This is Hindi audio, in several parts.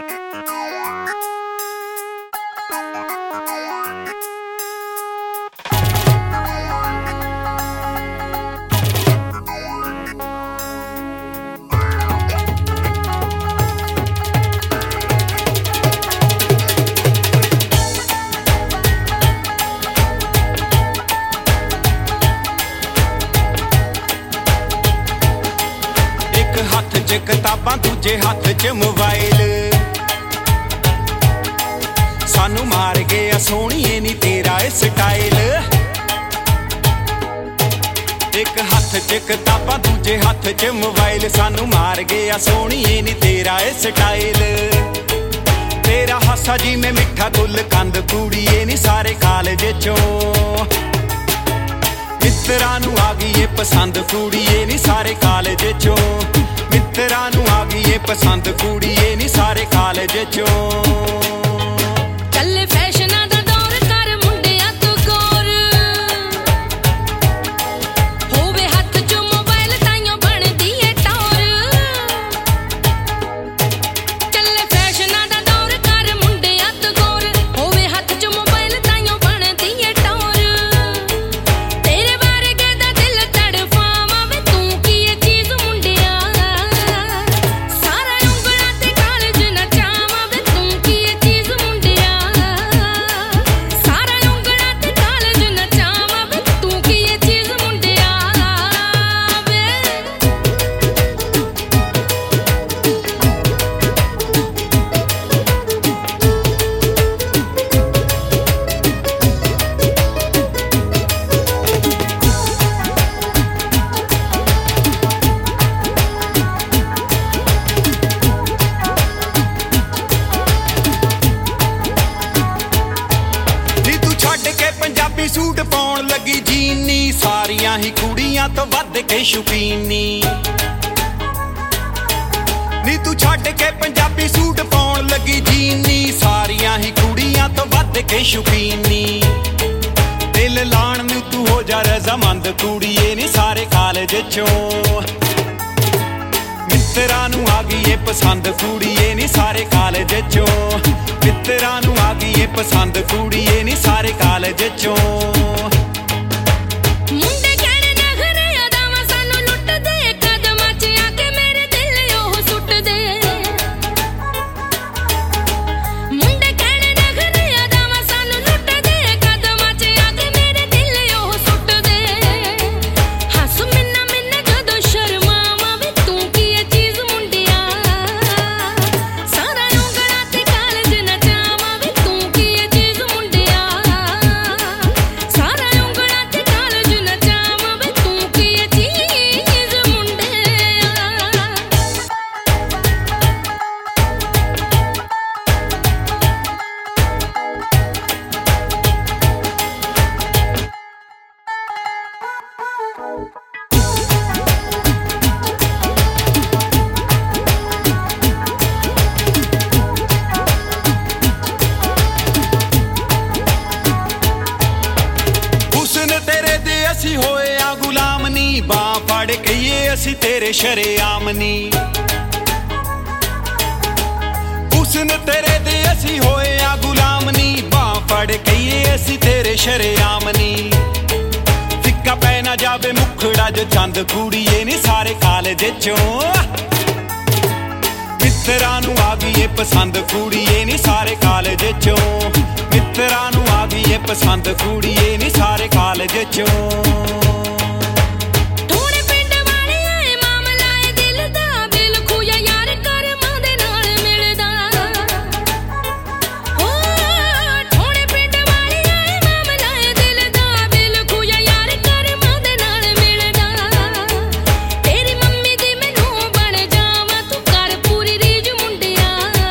किताबां दूजे हाथ च मोबाइल सानू मार गया सोहणीए नी तेरा स्टाइल। एक हाथ च किताबां दूजे हाथ च मोबाइल सानू मार गया सोहणीए नी तेरा स्टाइल। तेरा हासा जी में मिठा गुल कंद कुड़ीए नी सारे कॉलेज चों मित्तरां नू आ गई ये पसंद कुड़ीए नी सारे कॉलेज चों। मित्तरां नू आ गई ये पसंद कुड़ीए नी सारे कॉलेज चों। चले फैशनां दा दौर कर मुंडिया तू गौर होवे हत्थ च मोबाइल ताइयों बनदी ए टौर। चले फैशनां दा दौर कर मुंडिया तू गौर होवे हत्थ च मोबाइल ताइयों बनदी ए टौर। तेरे बारे दा दिल तड़फावां वे तू की ए चीज मुंडिया सारा उंगलां ते कॉलेज नचावां वे तू की ए चीज मुंडिया सारा उंगलां ते कॉलेज नचावां वे तू की ए चीज मुंडिया वे। नी तू छड्ड के पंजाबी सूट पाउण लगी जीनी सारियां ही कुड़ियां तो वध के शौकीनी। नी तू छड्ड के पंजाबी सूट पाउण लगी जीनी सारियां ही कुड़ियां तो वध के शौकीनी। दिल लाण नू तू हो जा रजामंद कुड़ीए नी सारे कॉलेज चों। मित्तरां नू आ गई ये पसंद कुड़ीए नी सारे कॉलेज चों। मित्तरां नू आ गई ये पसंद कुड़ीए नी सारे कॉलेज चों। मुंडे कहने नखरे अदावां सानू लुट दे कदमां च आके मेरे दिल ओह सुट दे। मुंडे कहने नखरे अदावां सानू लुट दे कदमां च आके मेरे दिल ओह सुट दे। हस मिन्ना मिन्ना जदों शर्मावां वे तू की ए चीज मुंडिया सारा उंगलां ते कॉलेज नचावां वे तू की ए चीज मुंडिया सारा उंगलां ते कॉलेज नचावां वे तू की ए चीज मुंडिया। हुस्न तेरे दे असी होए आ गुलाम नी बां फड़ कहिए असी तेरे शरेआम नी। हुस्न तेरे दे असी होए आ गुलाम नी बां फड़ कहिए असी तेरे शरेआम नी। फिक्का पै ना जावे मुखड़ा जो चंद कुड़ीए नी सारे कॉलेज चों। मित्तरां नू आ गई ये पसंद कुड़ीए नी सारे कॉलेज चों। मित्तरां नू आ गई ये पसंद कुड़ीए नी सारे कॉलेज चों। थोड़े पिंड वाले आए मामला ए दिल दा दिल खुया यार करमां दे नाल मिलदा। ओ थोड़े पिंड वाले आए मामला ए दिल दा दिल खुया यार करमां दे नाल मिलदा। तेरी मम्मी दी मैनू बन जावां तू कर पूरी रीज मुंडिया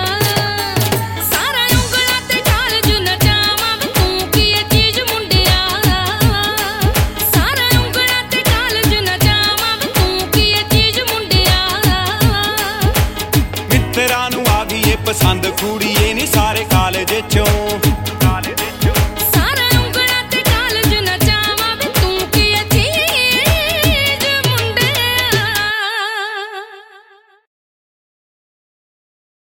सारा उंगलां ते कॉलेज नचावां वे तू की ए चीज मुंडिया सारा उंगलां ते कॉलेज नचावां वे तू की ए चीज मुंडिया। मित्तरां नू आ गई ये पसंद कुड़ीए नी सारे कॉलेज चों।